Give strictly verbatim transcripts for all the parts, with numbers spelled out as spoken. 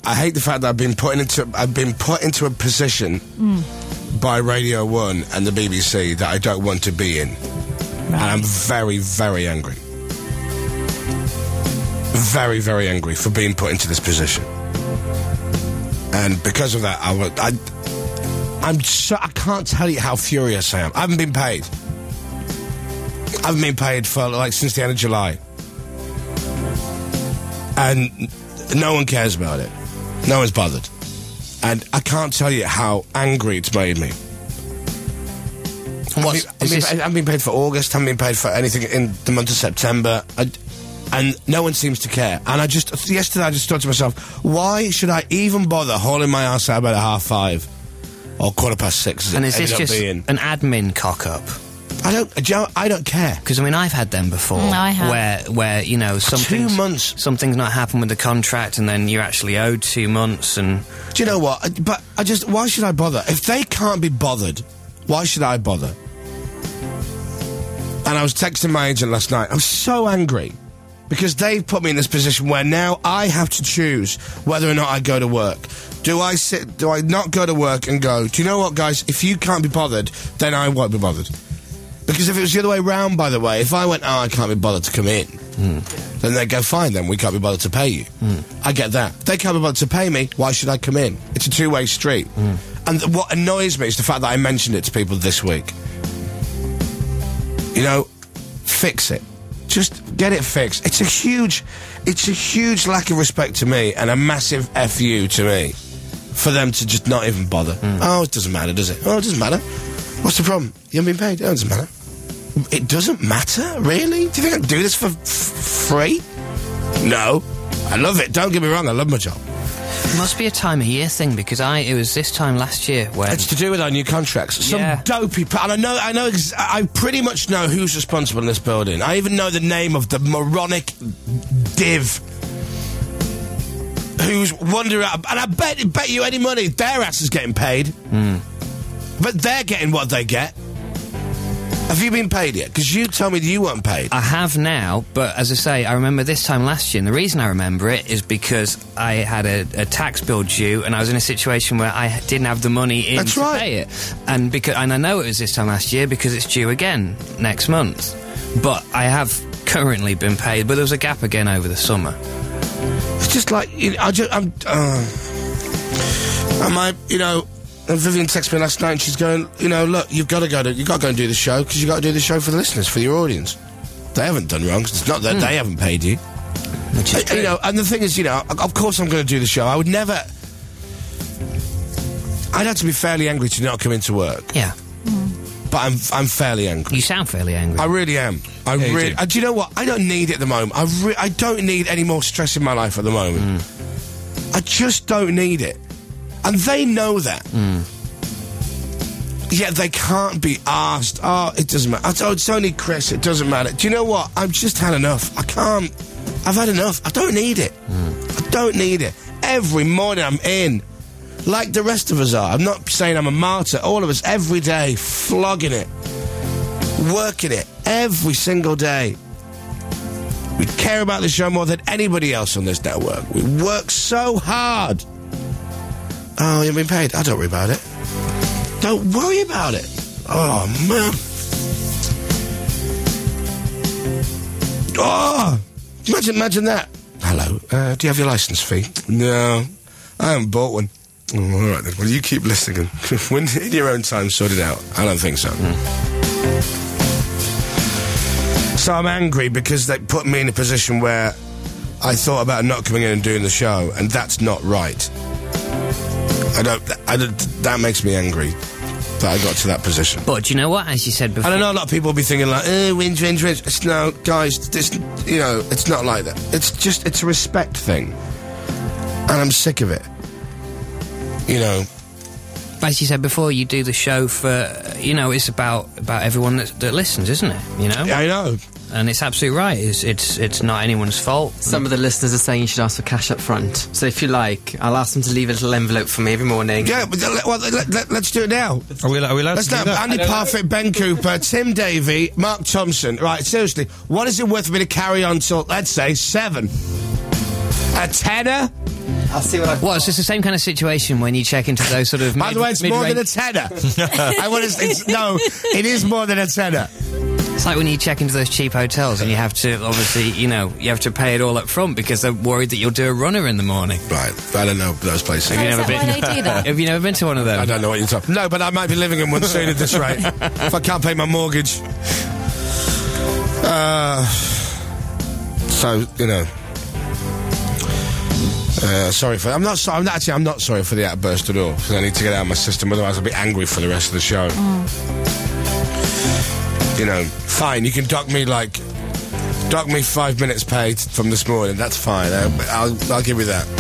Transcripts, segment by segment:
I hate the fact that I've been put into I've been put into a position mm. by Radio One and the B B C that I don't want to be in, right. And I'm very, very angry, very, very angry for being put into this position. And because of that, I would, I, I'm so I can't tell you how furious I am. I haven't been paid. I haven't been paid for like since the end of July, and no one cares about it. No one's bothered. And I can't tell you how angry it's made me. What's, I, mean, I, mean, I haven't been paid for August, haven't been paid for anything in the month of September, I, and no one seems to care. And I just, yesterday I just thought to myself, why should I even bother hauling my ass out about half five? Or quarter past six, as And it is this just being. an admin cock-up? I don't, Joe, I don't care. Because, I mean, I've had them before. Mm, I have. Where, where you know, something's, two months. something's not happened with the contract and then you're actually owed two months and... Do you know what? I, but I just, why should I bother? If they can't be bothered, why should I bother? And I was texting my agent last night. I was so angry because they've put me in this position where now I have to choose whether or not I go to work. Do I sit, do I not go to work and go, do you know what, guys? If you can't be bothered, then I won't be bothered. Because if it was the other way round, by the way, if I went, oh, I can't be bothered to come in, mm. then they'd go, fine, then we can't be bothered to pay you. Mm. I get that. If they can't be bothered to pay me, why should I come in? It's a two-way street. Mm. And th- what annoys me is the fact that I mentioned it to people this week. You know, fix it. Just get it fixed. It's a huge, it's a huge lack of respect to me and a massive F you to me for them to just not even bother. Mm. Oh, it doesn't matter, does it? Oh, it doesn't matter. What's the problem? You haven't been paid? Oh, it doesn't matter. It doesn't matter? Really? Do you think I can do this for f- free? No. I love it. Don't get me wrong, I love my job. It must be a time of year thing, because I it was this time last year when... It's to do with our new contracts. Some yeah. dopey... And I know, I know, ex- I pretty much know who's responsible in this building. I even know the name of the moronic div who's wandering out. And I bet, bet you any money their ass is getting paid. Mm. But they're getting what they get. Have you been paid yet? Because you told me that you weren't paid. I have now, but as I say, I remember this time last year, and the reason I remember it is because I had a, a tax bill due, and I was in a situation where I didn't have the money in That's to right. pay it. And because, and I know it was this time last year because it's due again next month. But I have currently been paid, but there was a gap again over the summer. It's just like, you know, I just, I'm, uh, am I, you know... And Vivian texted me last night and she's going, you know, look, you've got to go to, you've got to go and do the show because you've got to do the show for the listeners, for your audience. They haven't done wrong, 'cause it's not that mm. they haven't paid you. Which is uh, you know, and the thing is, you know, of course I'm going to do the show. I would never... I'd have to be fairly angry to not come into work. Yeah. Mm. But I'm I'm fairly angry. You sound fairly angry. I really am. I yeah, really... Do. Uh, do you know what? I don't need it at the moment. I, re- I don't need any more stress in my life at the moment. Mm. I just don't need it. And they know that. Mm. Yet they can't be asked. Oh, it doesn't matter. Oh, it's only Chris. It doesn't matter. Do you know what? I've just had enough. I can't. I've had enough. I don't need it. Mm. I don't need it. Every morning I'm in. Like the rest of us are. I'm not saying I'm a martyr. All of us, every day, flogging it. Working it. Every single day. We care about the show more than anybody else on this network. We work so hard. Oh, you've been paid? I don't worry about it. Don't worry about it. Oh, man. Oh, imagine, imagine that. Hello, uh, do you have your licence fee? No, I haven't bought one. Oh, all right then. Well, you keep listening. When in your own time, sort it out. I don't think so. Mm. So I'm angry because they put me in a position where I thought about not coming in and doing the show, and that's not right. I don't, I don't, that makes me angry that I got to that position. But do you know what? As you said before... I don't know, a lot of people will be thinking like, oh, whinge, whinge, whinge. It's, no, guys, this, you know, it's not like that. It's just, it's a respect thing. And I'm sick of it. You know. As you said before, you do the show for, you know, it's about, about everyone that, that listens, isn't it? You know? Yeah, I know. And it's absolutely right. It's, it's it's not anyone's fault. Some of the listeners are saying you should ask for cash up front. So if you like, I'll ask them to leave a little envelope for me every morning. Yeah, but uh, well, let, let, let's do it now. Are we, are we allowed let's to do that? Andy Parfitt, Ben Cooper, Tim Davey, Mark Thompson. Right, seriously, what is it worth for me to carry on till, let's say, seven? A tenner? I'll see what I. Well, it's just the same kind of situation when you check into those sort of. By mid- the way, it's more mid-range- than a tenner. I want to. It's, no, it is more than a tenner. It's like when you check into those cheap hotels and you have to, obviously, you know, you have to pay it all up front because they're worried that you'll do a runner in the morning. Right, I don't know those places. Have you is never that been? why they do that? Have you never been to one of them? I don't know what you're talking. No, but I might be living in one soon at this rate. If I can't pay my mortgage. Uh, so you know. Uh, sorry for. I'm not. So, I'm not, actually. I'm not sorry for the outburst at all. Because I need to get it out of my system. Otherwise, I'll be angry for the rest of the show. You know, fine. You can dock me like, dock me five minutes paid from this morning. That's fine. I'll, I'll, I'll give you that.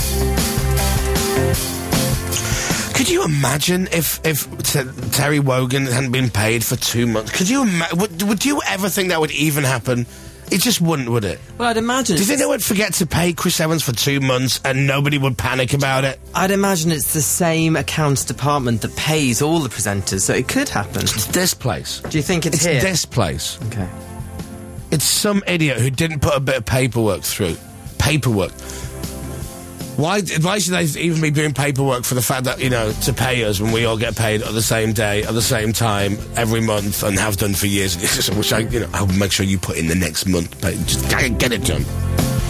Could you imagine if if T- Terry Wogan hadn't been paid for two months? Could you ima- would, would you ever think that would even happen? It just wouldn't, would it? Well, I'd imagine. Do you it's think they would forget to pay Chris Evans for two months and nobody would panic about it? I'd imagine it's the same accounts department that pays all the presenters, so it could happen. It's this place. Do you think it's, It's here? this place. Okay. It's some idiot who didn't put a bit of paperwork through. Paperwork. Why, why should they even be doing paperwork for the fact that, you know, to pay us when we all get paid on the same day, at the same time, every month, and have done for years? Which I, you know, I'll make sure you put in the next month. But just get it done.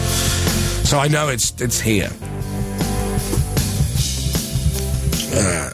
So I know it's it's here. Uh,